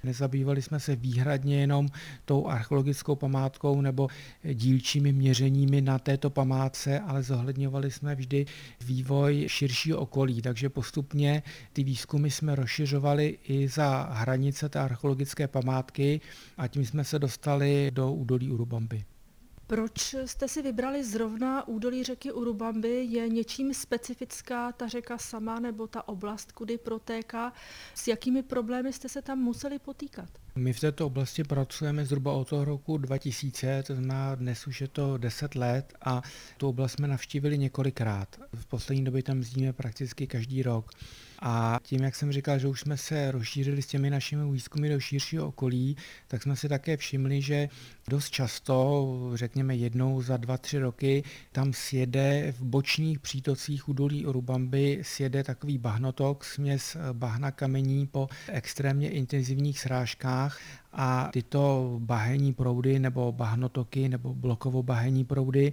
Nezabývali jsme se výhradně jenom tou archeologickou památkou nebo dílčími měřeními na této památce, ale zohledňovali jsme vždy vývoj širšího okolí, takže postupně ty výzkumy jsme rozšiřovali i za hranice té archeologické památky a tím jsme se dostali do údolí Urubamby. Proč jste si vybrali zrovna údolí řeky Urubamby? Je něčím specifická ta řeka sama nebo ta oblast, kudy protéká? S jakými problémy jste se tam museli potýkat? My v této oblasti pracujeme zhruba od toho roku 2000, to znamená dnes už je to 10 let a tu oblast jsme navštívili několikrát. V poslední době tam jezdíme prakticky každý rok. A tím, jak jsem říkal, že už jsme se rozšířili s těmi našimi výzkumy do širšího okolí, tak jsme si také všimli, že dost často, řekněme jednou za 2-3 roky, tam sjede v bočních přítocích údolí Urubamby sjede takový bahnotok, směs bahna kamení po extrémně intenzivních srážkách a tyto bahenní proudy nebo bahnotoky nebo blokovo-bahenní proudy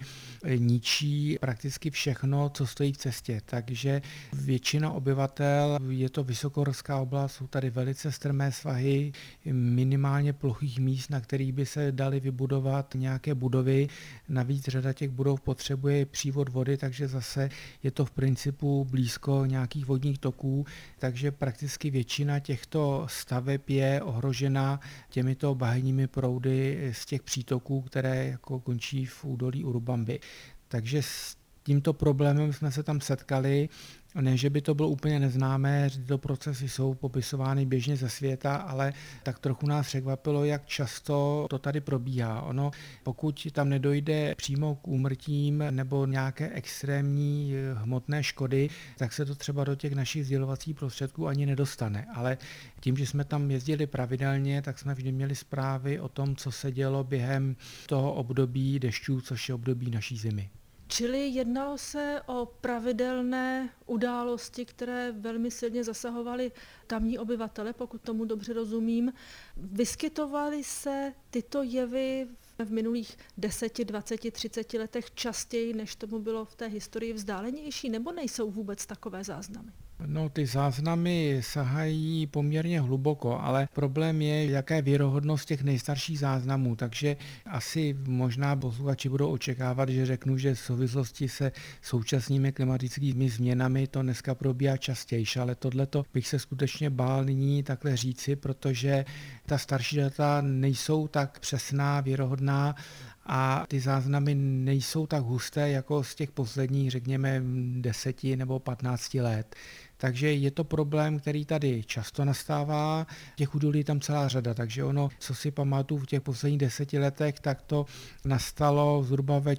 ničí prakticky všechno, co stojí v cestě. Takže většina obyvatel, je to vysokohorská oblast, jsou tady velice strmé svahy, minimálně plochých míst, na kterých by se daly vybudovat nějaké budovy. Navíc řada těch budov potřebuje přívod vody, takže zase je to v principu blízko nějakých vodních toků, takže prakticky většina těchto staveb je ohrožena těmito bahenními proudy z těch přítoků, které jako končí v údolí Urubamby. Takže s tímto problémem jsme se tam setkali. Ne, že by to bylo úplně neznámé, že tyto procesy jsou popisovány běžně ze světa, ale tak trochu nás překvapilo, jak často to tady probíhá. Ono, pokud tam nedojde přímo k úmrtím nebo nějaké extrémní hmotné škody, tak se to třeba do těch našich sdělovacích prostředků ani nedostane. Ale tím, že jsme tam jezdili pravidelně, tak jsme vždy měli zprávy o tom, co se dělo během toho období dešťů, což je období naší zimy. Čili jednalo se o pravidelné události, které velmi silně zasahovaly tamní obyvatele, pokud tomu dobře rozumím. Vyskytovaly se tyto jevy v minulých 10, 20, 30 letech častěji, než tomu bylo v té historii vzdálenější, nebo nejsou vůbec takové záznamy? No, ty záznamy sahají poměrně hluboko, ale problém je, jaká je věrohodnost těch nejstarších záznamů, takže asi možná posluchači budou očekávat, že řeknu, že v souvislosti se současnými klimatickými změnami to dneska probíhá častěji, ale tohleto bych se skutečně bál nyní takhle říci, protože ta starší data nejsou tak přesná, věrohodná a ty záznamy nejsou tak husté jako z těch posledních, řekněme, 10 nebo 15 let. Takže je to problém, který tady často nastává. Těch údolí je tam celá řada, takže ono, co si pamatuju v těch posledních 10 letech, tak to nastalo zhruba ve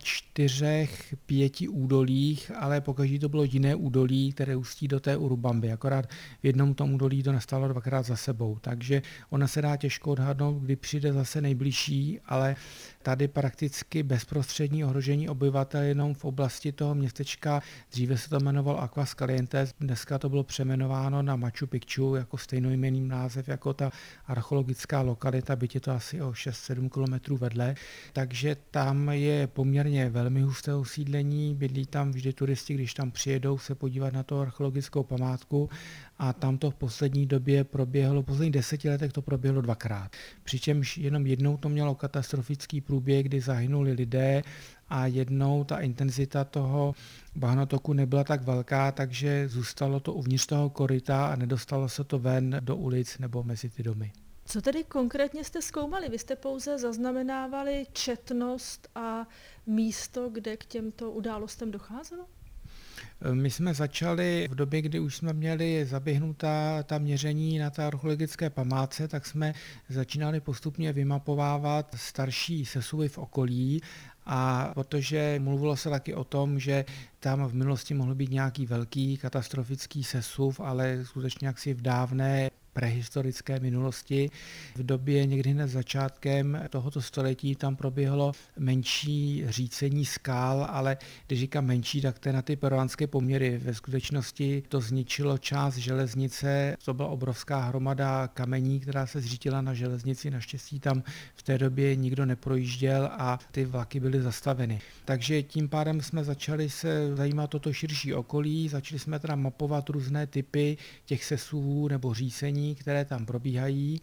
4-5 údolích, ale pokaždé to bylo jiné údolí, které ústí do té Urubamby. Akorát v jednom tom údolí to nastalo 2krát za sebou. Takže ona se dá těžko odhadnout, kdy přijde zase nejbližší, ale tady prakticky bezprostřední ohrožení obyvatel jenom v oblasti toho městečka. Dříve se to jmenovalo Aquas Calientes, dneska to bylo přejmenováno na Machu Picchu jako stejnojmenný název jako ta archeologická lokalita, byť je to asi o 6-7 kilometrů vedle. Takže tam je poměrně velmi husté osídlení, bydlí tam vždy turisti, když tam přijedou se podívat na tu archeologickou památku a tam to v poslední době proběhlo, v posledních 10 letech to proběhlo 2krát. Přičemž jenom jednou to mělo katastrofický průběh, kdy zahynuli lidé a jednou ta intenzita toho bahnotoku nebyla tak velká, takže zůstalo to uvnitř toho koryta a nedostalo se to ven do ulic nebo mezi ty domy. Co tedy konkrétně jste zkoumali? Vy jste pouze zaznamenávali četnost a místo, kde k těmto událostem docházelo? My jsme začali v době, kdy už jsme měli zaběhnutá ta měření na té archeologické památce, tak jsme začínali postupně vymapovávat starší sesuvy v okolí a protože mluvilo se taky o tom, že tam v minulosti mohl být nějaký velký katastrofický sesuv, ale skutečně jaksi v dávné prehistorické minulosti. V době někdy hned začátkem tohoto století tam proběhlo menší řícení skal, ale když říkám menší, tak to je na ty peruánské poměry. Ve skutečnosti to zničilo část železnice, to byla obrovská hromada kamení, která se zřítila na železnici. Naštěstí tam v té době nikdo neprojížděl a ty vlaky byly zastaveny. Takže tím pádem jsme začali se zajímat toto širší okolí, začali jsme teda mapovat různé typy těch sesuvů nebo řícení, které tam probíhají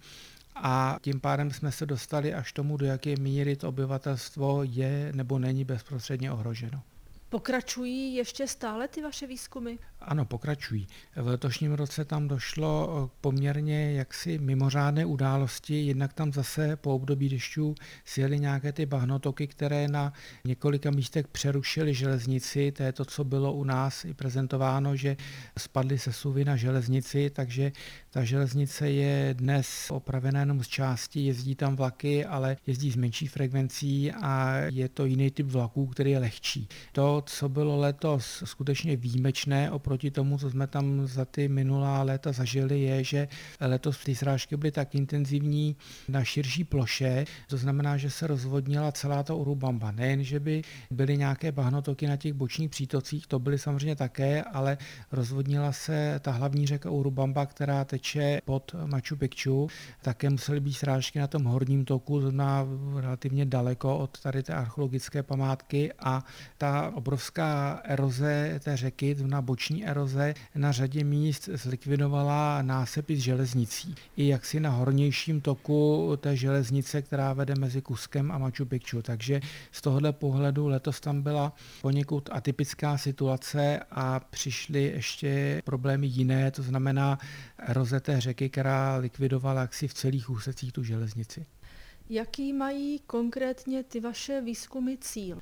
a tím pádem jsme se dostali až tomu, do jaké míry to obyvatelstvo je nebo není bezprostředně ohroženo. Pokračují ještě stále ty vaše výzkumy? Ano, pokračují. V letošním roce tam došlo k poměrně jaksi mimořádné události, jednak tam zase po období dešťů sjeli nějaké ty bahnotoky, které na několika místech přerušily železnici, to je to, co bylo u nás i prezentováno, že spadly sesuvy na železnici, takže ta železnice je dnes opravená jenom z části, jezdí tam vlaky, ale jezdí s menší frekvencí a je to jiný typ vlaků, který je lehčí. To, co bylo letos skutečně výjimečné oproti tomu, co jsme tam za ty minulá léta zažili, je, že letos ty srážky byly tak intenzivní na širší ploše, to znamená, že se rozvodnila celá ta Urubamba. Nejen, že by byly nějaké bahnotoky na těch bočních přítocích, to byly samozřejmě také, ale rozvodnila se ta hlavní řeka Urubamba, která teče pod Machu Picchu. Také musely být srážky na tom horním toku, to znamená relativně daleko od tady té archeologické památky a ta obrovská eroze té řeky, na boční eroze na řadě míst zlikvidovala nácepy s železnicí. I jaksi na hornějším toku té železnice, která vede mezi Cuskem a Machu Picchu. Takže z tohohle pohledu letos tam byla poněkud atypická situace a přišly ještě problémy jiné, to znamená eroze té řeky, která likvidovala jaksi v celých úsecích tu železnici. Jaký mají konkrétně ty vaše výzkumy cíl?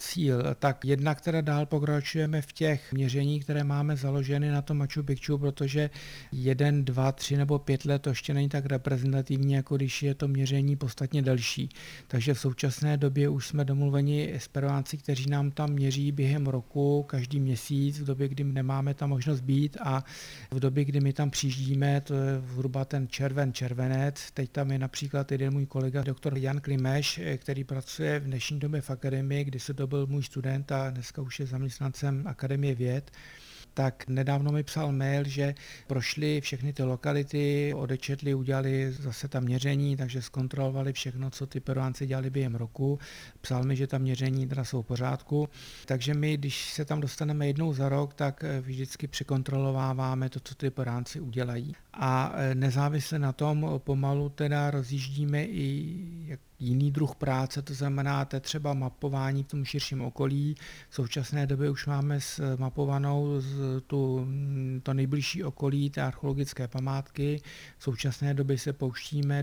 Tak jednak teda dál pokračujeme v těch měření, které máme založeny na tom Machu Picchu, protože 1, 2, 3 nebo 5 let to ještě není tak reprezentativní, jako když je to měření podstatně delší. Takže v současné době už jsme domluveni s Peruánci, kteří nám tam měří během roku, každý měsíc, v době, kdy nemáme tam možnost být a v době, kdy my tam přijíždíme, to je zhruba ten červenec. Teď tam je například jeden můj kolega, doktor Jan Klimeš, který pracuje v dnešní době v akademii, kdy se to byl můj student a dneska už je zaměstnancem Akademie věd, tak nedávno mi psal mail, že prošli všechny ty lokality, odečetli, udělali zase ta měření, takže zkontrolovali všechno, co ty Peruánci dělali během roku. Psal mi, že ta měření teda jsou v pořádku. Takže my, když se tam dostaneme jednou za rok, tak vždycky překontrolováváme to, co ty Peruánci udělají. A nezávisle na tom pomalu teda rozjíždíme i jiný druh práce, to znamená třeba mapování v tom širším okolí. V současné době už máme mapovanou to nejbližší okolí té archeologické památky. V současné době se pouštíme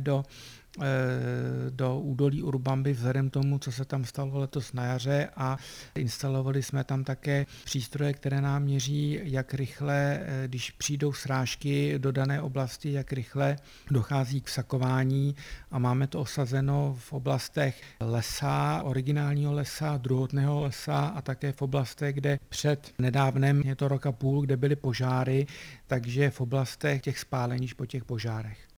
do údolí Urubamby vzhledem tomu, co se tam stalo letos na jaře a instalovali jsme tam také přístroje, které nám měří, jak rychle, když přijdou srážky do dané oblasti, jak rychle dochází k vsakování a máme to osazeno v oblastech lesa, originálního lesa, druhotného lesa a také v oblastech, kde před nedávnem, je to rok a půl, kde byly požáry, takže v oblastech těch spálenišť po těch požárech.